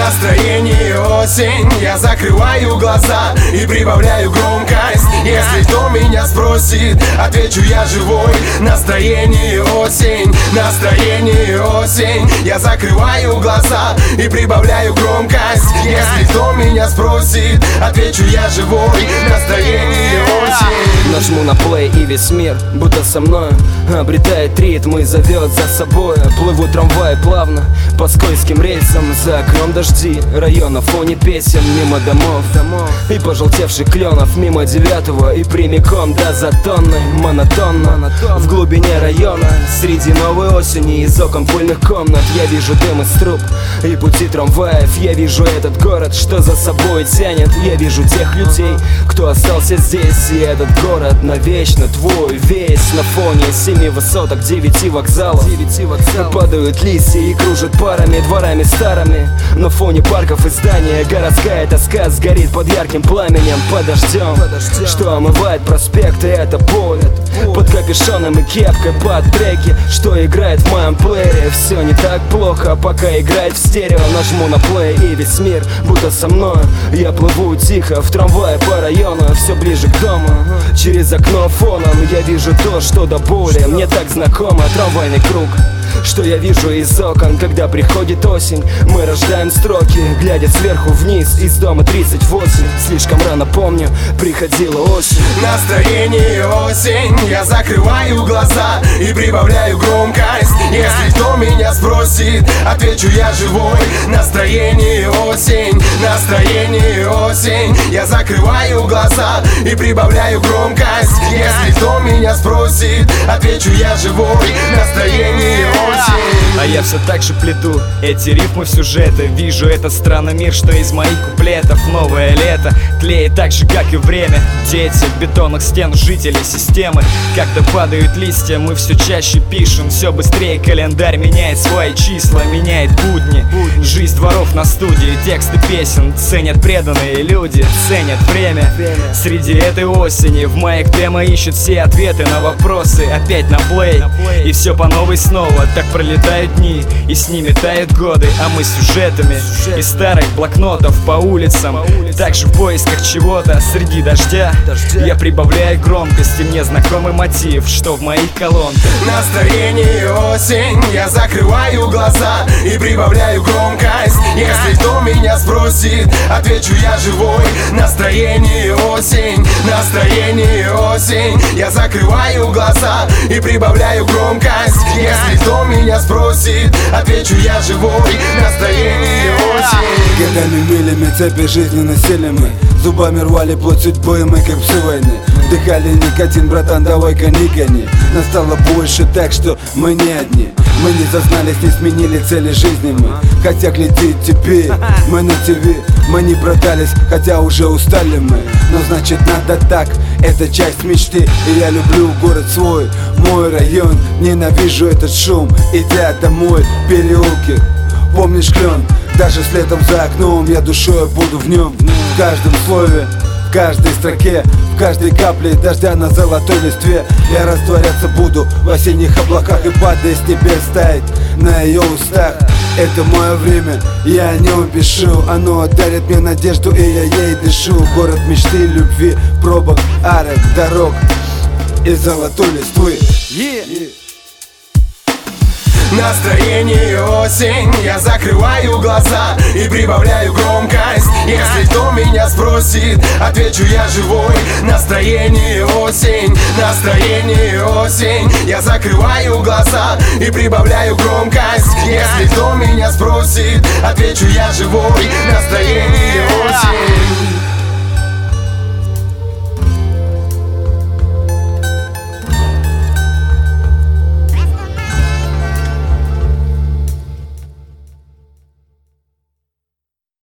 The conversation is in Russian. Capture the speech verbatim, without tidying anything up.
Настроение осень, я закрываю глаза и прибавляю громкость. Если кто меня спросит, отвечу я живой. Настроение осень, настроение осень, я закрываю глаза и прибавляю громкость. Если кто меня спросит, отвечу я живой. Настроение осень. Нажму на плей и весь мир, будто со мною, обретает ритм и зовет за собой. Плыву трамвай плавно по скользким рельсам. За окном дожди, район на фоне песен. Мимо домов, домов и пожелтевших кленов. Мимо девятого и прямиком до Затонной. Монотонно в глубине района, среди новой осени, из окон пыльных комнат я вижу дым из труб и пути трамваев. Я вижу этот город, что за собой тянет. Я вижу тех людей, кто остался здесь. И этот город навечно твой весь. На фоне семи высоток, девяти вокзалов, девяти вокзалов падают листья и кружат парами, дворами старыми. На фоне парков и здания городская тоска сгорит под ярким пламенем, под дождем, под дождем, что омывает проспекты. Это боль под капюшоном и кепкой, под треки, что играет в моем плеере. Все не так плохо, пока играет в стерео. Нажму на плей и весь мир будто со мной. Я плыву тихо в трамвае по району, все ближе к дому. Через окно фоном я вижу то, что до боли мне так знакомо. Трамвайный круг, что я вижу из окон, когда приходит осень. Мы рождаем строки, глядя сверху вниз. Из дома тридцать восемь, слишком рано помню, приходила осень. Настроение осень, я закрываю глаза и прибавляю громкость. Если кто меня спросит, отвечу я живой. Настроение осень, настроение осень, я закрываю глаза и прибавляю громкость. Если кто меня спросит, отвечу я живой. Настроение осень. А я все так же плету эти рифмы в сюжеты. Вижу этот странный мир, что из моих куплетов. Новое лето тлеет так же, как и время. Дети бетонных стен, жители системы. Когда падают листья, мы все чаще пишем. Все быстрее календарь меняет свои числа, меняет будни. Жизнь дворов на студии, тексты песен ценят преданные люди, ценят время. Среди этой осени в моих демо ищут все ответы на вопросы. Опять на плей, и все по новой снова. Так пролетают дни, и с ними тают годы. А мы с сюжетами из старых блокнотов по улицам, также в поисках чего-то среди дождя. Я прибавляю громкости, мне знакомый мотив, что в моих колонках. Настроение осень, я закрываю глаза и прибавляю громкость. Если кто меня спросит, отвечу я живой. Настроение осень, настроение осень, я закрываю глаза и прибавляю громкость. Если кто меня спросит, отвечу я живой. Настроение осень. Годами милями цепи жизни носили мы, зубами рвали плоть судьбы мы, как псы войны. Вдыхали никотин, братан, давай-ка не гони. Нас стало больше, так что мы не одни. Мы не зазнались, не сменили цели жизни мы. Хотя глядеть теперь, мы на ТВ. Мы не продались, хотя уже устали мы. Но значит надо так, это часть мечты. И я люблю город свой, мой район. Ненавижу этот шум, идя домой, переулки. Помнишь клен? Даже с летом за окном я душой буду в нем. В каждом слове, в каждой строке, в каждой капле дождя на золотой листве. Я растворяться буду в осенних облаках и падая с небес таять на ее устах. Это мое время, я о нем пишу. Оно дарит мне надежду, и я ей дышу. Город мечты, любви, пробок, арок, дорог и золотой листвы. yeah. Настроение осень, я закрываю глаза и прибавляю громкость. Если кто меня спросит, отвечу я живой. Настроение осень, настроение осень, я закрываю глаза и прибавляю громкость. Если кто меня спросит, отвечу я живой. Настроение осень.